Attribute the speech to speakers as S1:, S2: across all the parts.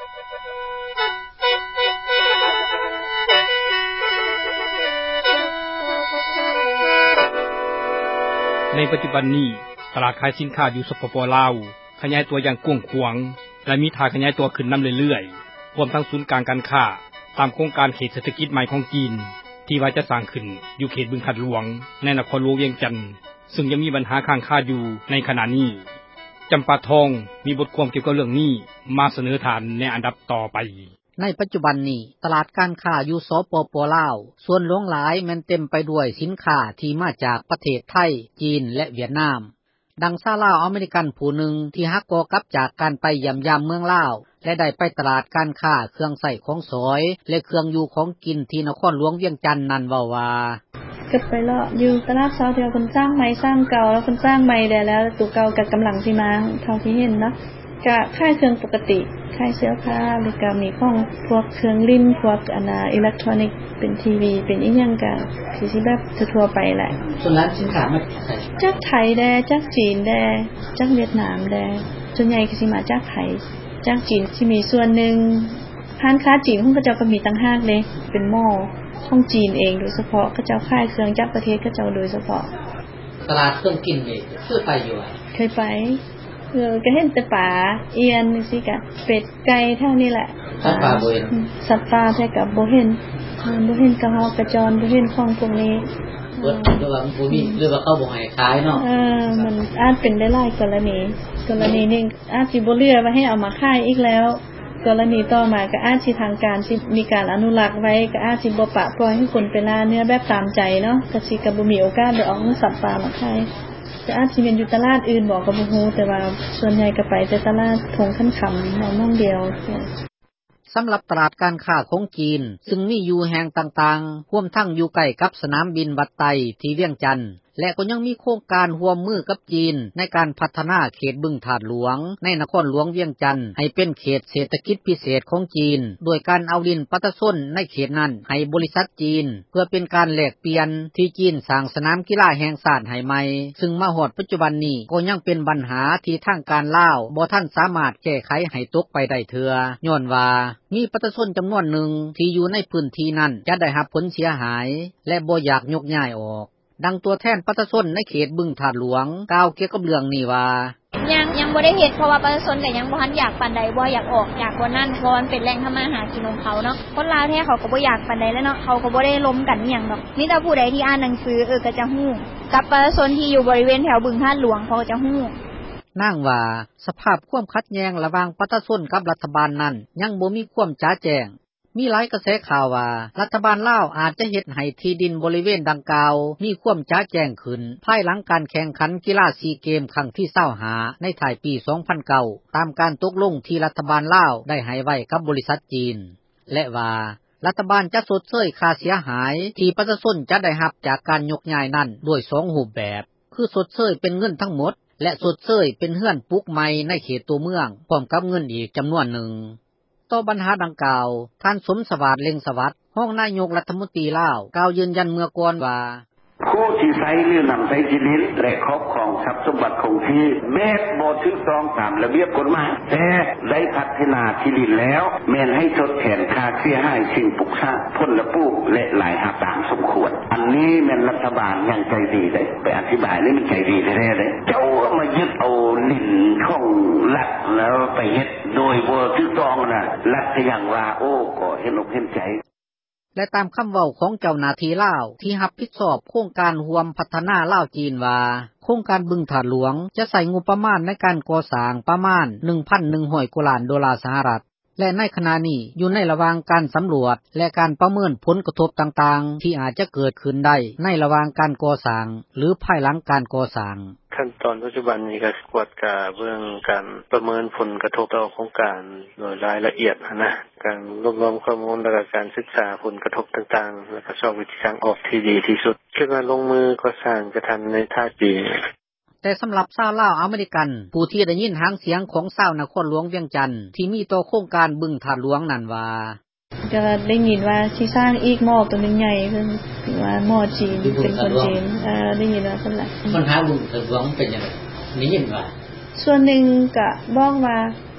S1: ในปัจจุบันนี้ตลาดขายสินค้าอยู่สปป.ลาวขยายตัวอย่างกว้างขวางและมีท่าขยายตัวขึ้นนำเรื่อยๆรวมทั้งศูนย์กลางการค้าตามโครงการเขตเศรษฐกิจใหม่ของจีนที่ว่าจะสร้างขึ้นอยู่เขตบึงขัดหลวงในนครหลวงเวียงจันทน์ซึ่งยังมีปัญหาค้างคาอยู่ในขณะนี้จำปาทองมีบทความเกี่ยวกับเรื่องนี้มาเสนอฐานในอันดับต่อไป
S2: ในปัจจุบันนี้ตลาดการค้าอยู่สปป.ลาวส่วนหลวงหลายแม้นเต็มไปด้วยสินค้าที่มาจากประเทศไทยจีนและเวียดนามดังชาวลาวอเมริกันผู้หนึ่งที่ฮักกกลับจากการไปเยี่ยมยามเมืองลาวและได้ไปตลาดการค้าเครื่องใช้ของสอยและเครื่องอยู่ของกินที่นครหลวงเวียงจันทน์นั้นเว้าว่า
S3: ก็ไปเลาะอยู่ตลาดเช้าเที่ยวเพิ่นสร้างใหม่สร้างเก่าแล้วเพิ่นสร้างใหม่ได้แล้วตัวเก่าก็กำลังสิมาเท่าที่เห็นเนาะก็ขายเครื่องปกติขายเสื้อผ้าแล้วก็มีของพวกเครื่องลิ้นพวกอิเล็กทรอนิกส์เป็นทีวีเป็นอีหยังก็สิแบบทั่วไปแหละ
S2: ส่วนร้านสินค้ามา
S3: จากไทยแดจากจีนแดจากเวียดนามแดส่วนใหญ่ก็สิมาจากไทยจากจีนสิมีส่วนนึงร้านค้าจีนเขาก็จะมีต่างหากเลยเป็นหม้อของจีนเองโดยเฉพาะเขาเจ้าขายเครื่องจากประเทศเขาเจ้าโดยเฉพาะ
S2: ตลาดเครื่องกินนี่คือไปอยู่
S3: เคยไปก็เห็นแต่ป่าเอียนจังซี่ก็เป็ดไก่เท่านี้แหละ
S2: สัตว์ป่าบ่เห็น
S3: สัตว์ป่าแต่ก็บ่เห็นกระหอกกระจรบ่เห็นของพวกนี้
S2: หรือว่าบ่มีหรือว่าเขาบ่ให้ขายเนาะ
S3: มันอาจเป็นได้หลายกรณีนึงอาจสิบ่เหลือไว้ให้เอามาขายอีกแล้วกรณีต่อมาก็อาจสิทางการสิมีการอนุรักษ์ไว้ก็อาจสิบ่ปะปล่อยให้คนไปล่าเนื้อแบบตามใจเนาะก็สิก็บ่มีโอกาสได้เอาสัตว์ป่ามาขายจะอาจสิเป็นอยู่ตลาดอื่นบอกก็บ่ฮู้แต่ว่าส่วนใหญ่ก็ไปแต่ตลาดทงคันคำมองเดียว
S2: สำหรับตลาดการค้าของจีนซึ่งมีอยู่แห่งต่างๆร่วมทั้งอยู่ใกล้กับสนามบินบัดไตที่เวียงจันทน์และก็ยังมีโครงการร่วมมือกับจีนในการพัฒนาเขตบึงถาดหลวงในนครหลวงเวียงจันทน์ให้เป็นเขตเศรษฐกิจพิเศษของจีนโดยการเอาดินประชาชนในเขตนั้นให้บริษัทจีนเพื่อเป็นการแลกเปลี่ยนที่จีนสร้างสนามกีฬาแห่งชาติให้ใหม่ซึ่งมาฮอดปัจจุบันนี้ก็ยังเป็นปัญหาที่ทางการลาวบ่ทันสามารถแก้ไขให้ตกไปได้เทื่อย้อนว่ามีประชาชนจำนวนหนึ่งที่อยู่ในพื้นที่นั้นจะได้รับผลเสียหายและบ่อยากยกย้ายออกดังตัวแทนประชาชนในเขตบึงถาดหลวงกล่าวเกี่ยวกับเรื่องนี้ว่า
S4: ยังบ่ได้เฮ็ดเพราะว่าประชาชนก็ยังบ่ทันอยากปานใดบ่อยากออกจากบ่นั้นเพราะมันเป็นแหล่งทำมาหากินของเขาเนาะคนลาวแท้เขาก็บ่อยากปานใดแล้วเนาะเขาก็บ่ได้ล้มกันอีหยังดอกมีแต่ผู้ใดที่อ่านหนังสือก็จะฮู้กับประชาชนที่อยู่บริเวณแถวบึงถาดหลวงเขาก็จะฮู้
S2: นางว่าสภาพความขัดแย้งระหว่างประชาชนกับรัฐบาลนั้นยังบ่มีความจ๋าแจ้งมีหลายกระแสข่าวว่ารัฐบาลลาวอาจจะเฮ็ดให้ที่ดินบริเวณดังกล่าวมีความจ๋าแจ้งขึ้นภายหลังการแข่งขันกีฬาซีเกมครั้งที่25ในท้ายปี 2009 ตามการตกลงที่รัฐบาลลาวได้ให้ไว้กับบริษัทจีนและว่ารัฐบาลจะชดเชยค่าเสียหายที่ประชาชนจะได้รับจากการยกย้ายนั้นด้วย2รูปแบบคือชดเชยเป็นเงินทั้งหมดและชดเชยเป็นเรือนปลูกใหม่ในเขตตัวเมืองพร้อมกับเงินอีกจำนวนหนึ่งต่อปัญหาดังกล่าวท่านสมสวัสดิ์เล็งสวัสดิ์รองนายกรัฐมนตรีลาวกล่าวยืนยันเมื่อก่อนว่า
S5: ผู้ที่ใช้หรือนำใช้ที่ดินและครอบครองทรัพย์สมบัติของที่แม้บ่ถูกต้องตามระเบียบกฎหมายแต่ได้พัฒนาที่ดินแล้วแม้นให้ทดแทนค่าเสียหายสิ่งปลูกสร้างผลปลูกและหลายหาตามสมควรอันนี้แม่นรัฐบาลยังใจดีได้ไปอธิบายนี่มันใจดีแท้ๆเด้เจ้ามายึดเอาดินของรัฐแล้วไปเฮ็ดโดยบ่ถูกต้องน่ะรัฐก็ยังว่าโอ้ก็เห็นอกเห็นใจ
S2: และตามคำเว้าของเจ้าหน้าที่ลาวที่รับผิดชอบโครงการร่วมพัฒนาลาวจีนว่าโครงการบึงถาดหลวงจะใช้งบประมาณในการก่อสร้างประมาณ 1,100 กว่าล้านดอลลาร์สหรัฐและในขณะนี้อยู่ในระหว่างการสำรวจและการประเมินผลกระทบต่างๆที่อาจจะเกิดขึ้นได้ในระหว่างการก่อสร้างหรือภายหลังการก่อสร้าง
S6: ขั้นตอนปัจจุบันนี้ก็กวดกาเบื้องการประเมินผลกระทบต่อโครงการโดยรายละเอียดนะการรวบรวมข้อมูลและการศึกษาผลกระทบต่างๆและก็สอบวิธีทางออกที่ดีที่สุดคิดว่าลงมือก่อสร้างจะทันในท่าปี
S2: แต่สำหรับชาวลาวอเมริกันผู้ที่ได้ยินหางเสียงของชาวนครหลวงเวียงจันทน์ที่มีต่อโครงการบึงถาดหลวงนั่นว่า
S3: ก็ได้ยินว่าสิสร้างอีกหม้อตัวนึงใหญ่เพิ่นว่าหม้อจีนเป็นคนจีนได้ยินว่าซั่นแหละ
S2: ปัญหาบึงถาดหลวงเป็นจังได๋ได้ยินว่า
S3: ส่วนนึงก็บอกว่า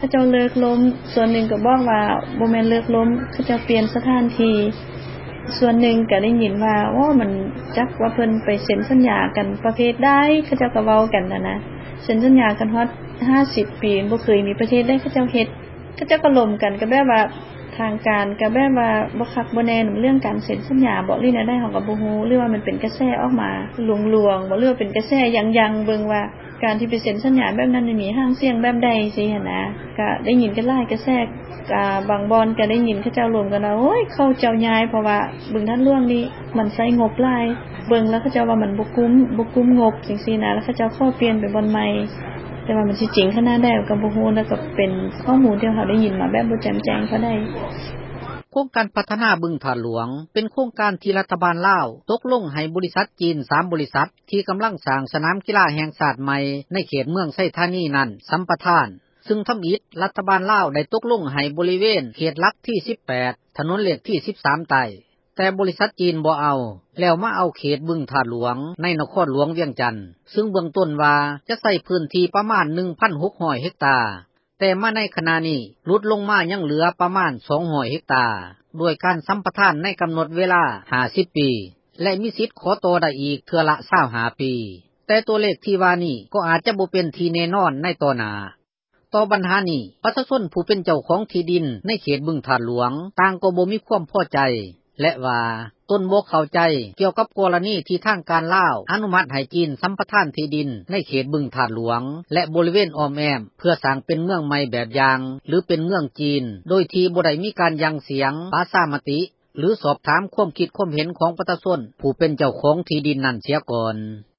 S3: เขาเจ้าเลิกล้มส่วนหนึ่งก็บอกว่าบ่แม่นเลิกล้มเขาเจ้าเปลี่ยนสถานที่ส่วนหนึ่งก็ได้ยินว่ามันจักว่าเพิ่นไปเซ็นสัญญากันประเภทใดเขาเจ้าก็เว้ากันนะเซ็นสัญญากันฮอด50ปีบ่เคยมีประเทศใดเขาเจ้าเฮ็ดเขาเจ้าก็ล่มกันก็แบบว่าทางการก็แบบว่าบ่คักบ่แน่เรื่องการเซ็นสัญญาบ่ลีน่ะได้เฮาก็บ่ฮู้หรือว่ามันเป็นกระแสออกมาลวงๆบ่หรือว่าเป็นกระแสยังเบิ่งว่าการที่ไปเซ็นสัญญาแบบนั้นมีห้างเสียงแบบใดสิหั่นนะก็ได้ยินกันหลายกระแสบางบอนก็ได้ยินเขาเจ้ารวมกันว่าโอ้ยเขาเจ้าย้ายเพราะว่าบึงท่านล่วงนี้มันใช้งบหลายเบิ่งแล้วเขาเจ้าว่ามันบ่คุ้มงบจังซี่นะแล้วเขาเจ้าขอเปลี่ยนไปบ่อนใหม่แต่ว่ามันสิจริงขนาดใดก็บ่ฮู้แล้วก็เป็นข้อมูลที่เขาได้ยินมาแบบบ่แจ่มแจ้งเขาได้
S2: โครงการพัฒนาบึงถาดหลวงเป็นโครงการที่รัฐบาลลาวตกลงให้บริษัทจีน3บริษัทที่กำลังสร้างสนามกีฬาแห่งชาติใหม่ในเขตเมืองไชธานีนั้นสัมปทานซึ่งทำอิฐรัฐบาลลาวได้ตกลงให้บริเวณเขตหลักที่18ถนนเลขที่13ไต่แต่บริษัทจีนบ่เอาแล้วมาเอาเขตบึงถาดหลวงในนครหลวงเวียงจันทน์ซึ่งเบื้องต้นว่าจะใช้พื้นที่ประมาณ 1,600 เฮกตาร์แต่มาในขณะนี้ลดลงมายังเหลือประมาณ200เฮกตาร์ด้วยการสัมปทานในกำหนดเวลา50ปีและมีสิทธิ์ขอต่อได้อีกเทื่อละ25ปีแต่ตัวเลขที่ว่านี้ก็อาจจะบ่เป็นที่แน่นอนในต่อหน้าต่อปัญหานี้ประชาชนผู้เป็นเจ้าของที่ดินในเขตบึงถาดหลวงต่างก็บ่มีความพอใจและว่าตนบ่เข้าใจเกี่ยวกับกรณีที่ทางการลาวอนุมัติให้จีนสัมปทานที่ดินในเขตบึงถาดหลวงและบริเวณอ้อมแอมเพื่อสร้างเป็นเมืองใหม่แบบอย่างหรือเป็นเมืองจีนโดยที่บ่ได้มีการยังเสียงปราชามติหรือสอบถามความคิดความเห็นของประชาชนผู้เป็นเจ้าของที่ดินนั้นเสียก่อน